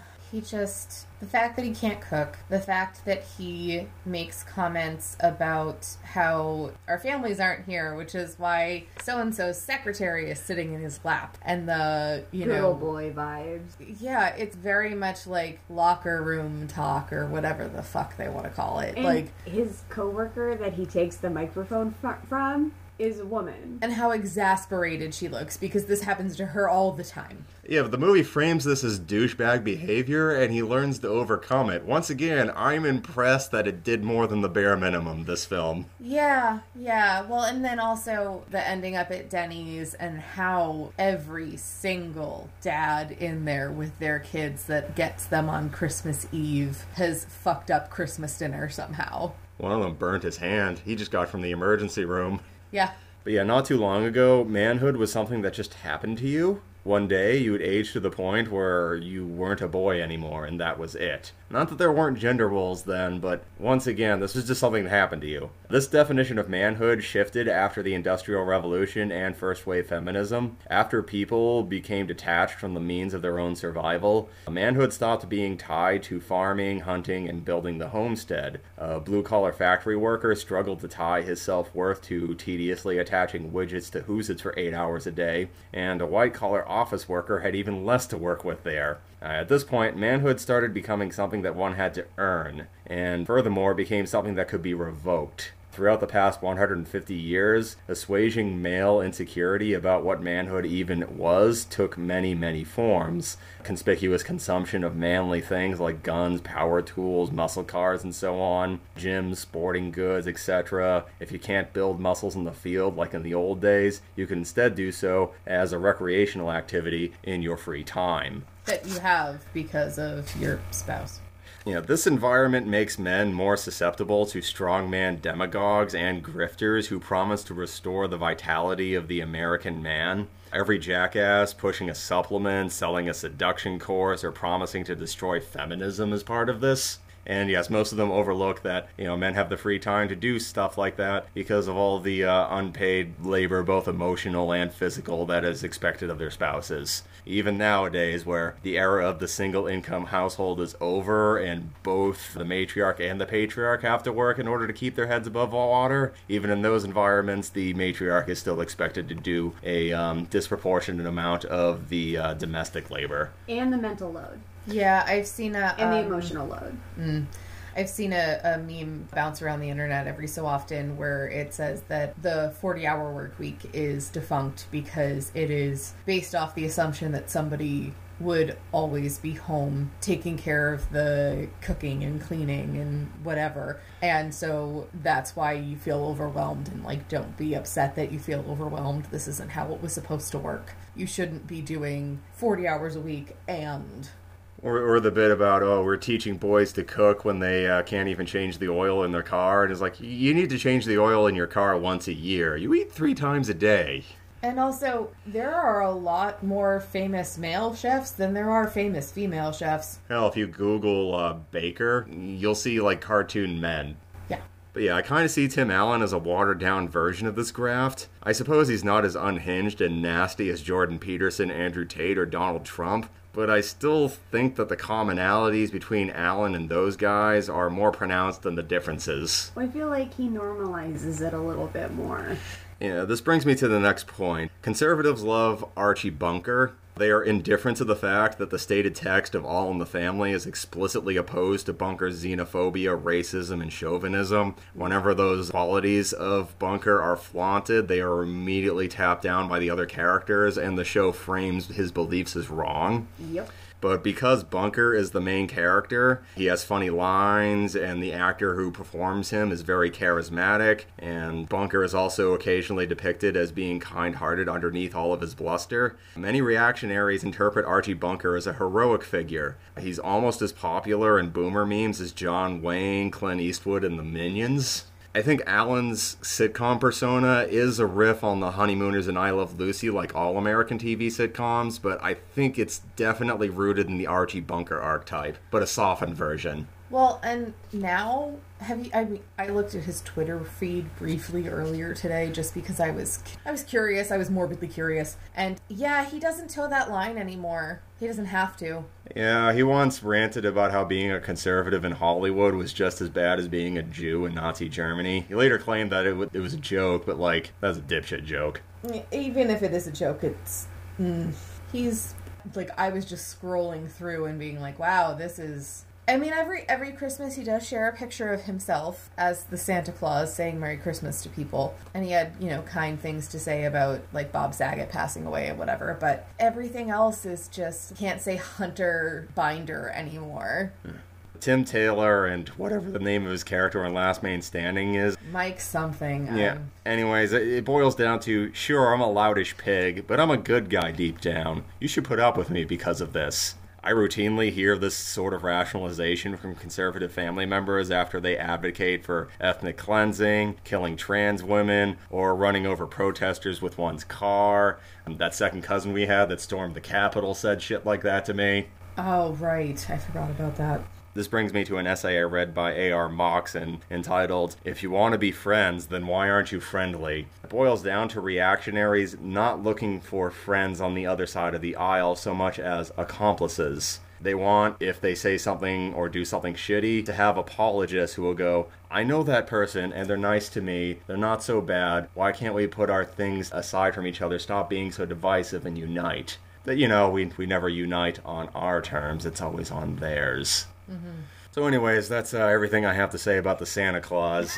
The fact that he can't cook, the fact that he makes comments about how our families aren't here, which is why so-and-so's secretary is sitting in his lap, and the, Girl boy vibes. Yeah, it's very much like locker room talk, or whatever the fuck they want to call it. And his coworker that he takes the microphone from is a woman. And how exasperated she looks, because this happens to her all the time. Yeah, but the movie frames this as douchebag behavior, and he learns to overcome it. Once again, I'm impressed that it did more than the bare minimum, this film. Yeah. Well, and then also the ending up at Denny's, and how every single dad in there with their kids that gets them on Christmas Eve has fucked up Christmas dinner somehow. One of them burnt his hand. He just got from the emergency room. Yeah. But yeah, not too long ago, manhood was something that just happened to you. One day, you would age to the point where you weren't a boy anymore, and that was it. Not that there weren't gender roles then, but once again, this was just something that happened to you. This definition of manhood shifted after the Industrial Revolution and First Wave Feminism. After people became detached from the means of their own survival, manhood stopped being tied to farming, hunting, and building the homestead. A blue-collar factory worker struggled to tie his self-worth to tediously attaching widgets to whoosits for 8 hours a day, and a white-collar office worker had even less to work with there. At this point, manhood started becoming something that one had to earn, and furthermore became something that could be revoked. Throughout the past 150 years, assuaging male insecurity about what manhood even was took many, many forms. Conspicuous consumption of manly things like guns, power tools, muscle cars, and so on, gyms, sporting goods, etc. If you can't build muscles in the field like in the old days, you can instead do so as a recreational activity in your free time. That you have because of your spouse. This environment makes men more susceptible to strongman demagogues and grifters who promise to restore the vitality of the American man. Every jackass pushing a supplement, selling a seduction course, or promising to destroy feminism is part of this. And yes, most of them overlook that, men have the free time to do stuff like that because of all the unpaid labor, both emotional and physical, that is expected of their spouses. Even nowadays, where the era of the single-income household is over and both the matriarch and the patriarch have to work in order to keep their heads above water, even in those environments, the matriarch is still expected to do a disproportionate amount of the domestic labor. And the mental load. Yeah, I've seen a... And the emotional load. I've seen a meme bounce around the internet every so often where it says that the 40-hour work week is defunct because it is based off the assumption that somebody would always be home taking care of the cooking and cleaning and whatever. And so that's why you feel overwhelmed, and like, don't be upset that you feel overwhelmed. This isn't how it was supposed to work. You shouldn't be doing 40 hours a week and... Or the bit about, oh, we're teaching boys to cook when they can't even change the oil in their car. And it's like, you need to change the oil in your car once a year. You eat 3 times a day. And also, there are a lot more famous male chefs than there are famous female chefs. Hell, if you Google baker, you'll see, like, cartoon men. Yeah. But yeah, I kind of see Tim Allen as a watered-down version of this graft. I suppose he's not as unhinged and nasty as Jordan Peterson, Andrew Tate, or Donald Trump, but I still think that the commonalities between Allen and those guys are more pronounced than the differences. Well, I feel like he normalizes it a little bit more. Yeah, this brings me to the next point. Conservatives love Archie Bunker. They are indifferent to the fact that the stated text of All in the Family is explicitly opposed to Bunker's xenophobia, racism, and chauvinism. Whenever those qualities of Bunker are flaunted, they are immediately tapped down by the other characters, and the show frames his beliefs as wrong. Yep. But because Bunker is the main character, he has funny lines, and the actor who performs him is very charismatic, and Bunker is also occasionally depicted as being kind-hearted underneath all of his bluster. Many reactionaries interpret Archie Bunker as a heroic figure. He's almost as popular in boomer memes as John Wayne, Clint Eastwood, and the Minions. I think Allen's sitcom persona is a riff on the Honeymooners and I Love Lucy, like all American TV sitcoms, but I think it's definitely rooted in the Archie Bunker archetype, but a softened version. Well, and now, I looked at his Twitter feed briefly earlier today just because I was curious, I was morbidly curious, and yeah, he doesn't toe that line anymore. He doesn't have to. Yeah, he once ranted about how being a conservative in Hollywood was just as bad as being a Jew in Nazi Germany. He later claimed that it was a joke, but like, that's a dipshit joke. Even if it is a joke, it's... he's... Like, I was just scrolling through and being like, wow, this is... I mean, every Christmas he does share a picture of himself as the Santa Claus saying Merry Christmas to people. And he had, kind things to say about, like, Bob Saget passing away and whatever. But everything else is just, can't say Hunter Binder anymore. Tim Taylor and whatever the name of his character on Last Man Standing is. Mike something. Yeah. Anyways, it boils down to, sure, I'm a loutish pig, but I'm a good guy deep down. You should put up with me because of this. I routinely hear this sort of rationalization from conservative family members after they advocate for ethnic cleansing, killing trans women, or running over protesters with one's car. That second cousin we had that stormed the Capitol said shit like that to me. Oh, right. I forgot about that. This brings me to an essay I read by A.R. Moxon entitled, If You Want to Be Friends, Then Why Aren't You Friendly? It boils down to reactionaries not looking for friends on the other side of the aisle so much as accomplices. They want, if they say something or do something shitty, to have apologists who will go, I know that person and they're nice to me, they're not so bad, why can't we put our things aside from each other, stop being so divisive and unite? That, we never unite on our terms, it's always on theirs. Mm-hmm. So anyways, that's everything I have to say about the Santa Claus.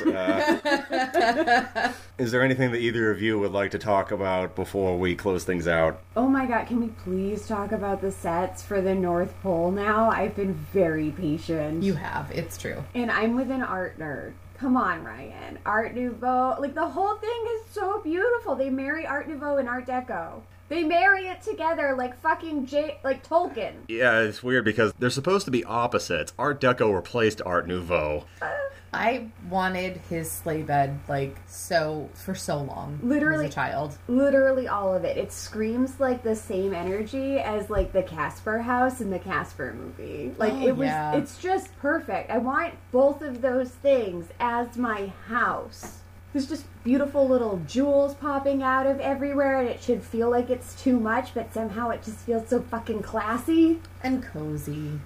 Is there anything that either of you would like to talk about before we close things out? Oh my god, can we please talk about the sets for the North Pole now? I've been very patient. You have, it's true. And I'm with an art nerd. Come on, Ryan. Art Nouveau. Like, the whole thing is so beautiful. They marry Art Nouveau and Art Deco. They marry it together like fucking like Tolkien. Yeah, it's weird because they're supposed to be opposites. Art Deco replaced Art Nouveau. I wanted his sleigh bed, for so long. Literally, as a child. Literally all of it. It screams, the same energy as, the Casper house in the Casper movie. It's just perfect. I want both of those things as my house. There's just beautiful little jewels popping out of everywhere, and it should feel like it's too much, but somehow it just feels so fucking classy. And cozy. And then,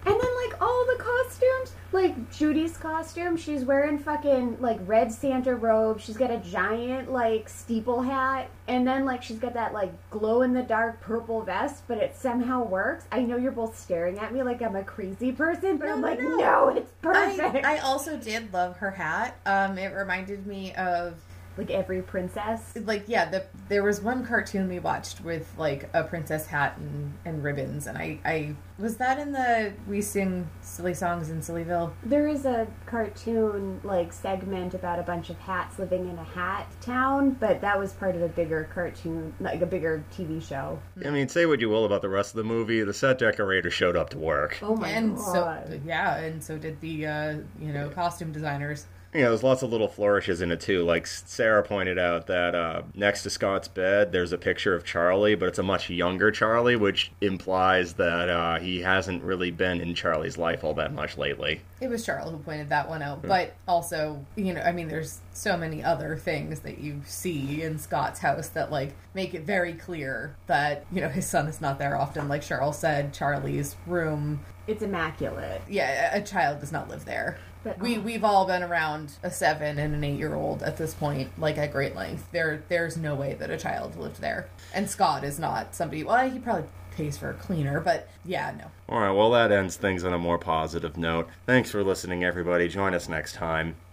like all the costumes. Like Judy's costume, she's wearing fucking like red Santa robe. She's got a giant like steeple hat, and then like she's got that like glow in the dark purple vest, but it somehow works. I know you're both staring at me like I'm a crazy person, but I'm like, no, it's perfect. I also did love her hat. It reminded me of like every princess. Like, yeah, there was one cartoon we watched with like a princess hat and ribbons, and I was that in the We Sing Silly Songs in Sillyville? There is a cartoon like segment about a bunch of hats living in a hat town, but that was part of a bigger cartoon, like a bigger TV show. I mean, say what you will about the rest of the movie, the set decorator showed up to work. Oh my god. And so did the costume designers. You know, there's lots of little flourishes in it, too. Like, Sarah pointed out that next to Scott's bed, there's a picture of Charlie, but it's a much younger Charlie, which implies that he hasn't really been in Charlie's life all that much lately. It was Charles who pointed that one out, but also, there's so many other things that you see in Scott's house that, like, make it very clear that, his son is not there often. Like Charles said, Charlie's room... It's immaculate. Yeah, a child does not live there. But, We've all been around a 7 and an 8-year-old at this point, like at great length. There's no way that a child lived there. And Scott is not somebody, well, he probably pays for a cleaner, but yeah, no. Alright, well that ends things on a more positive note. Thanks for listening, everybody. Join us next time.